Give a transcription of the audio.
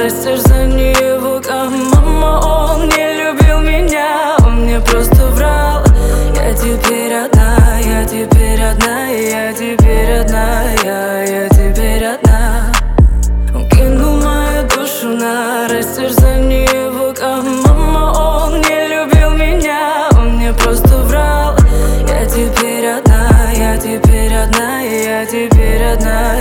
растерзание его, мама, он не любил меня, он мне просто врал. Я теперь одна, я теперь одна, я теперь одна, я теперь одна. Он кинул мою душу на растерзание его, мама, он не любил меня, он мне просто врал. Я теперь одна, я теперь одна, я теперь одна.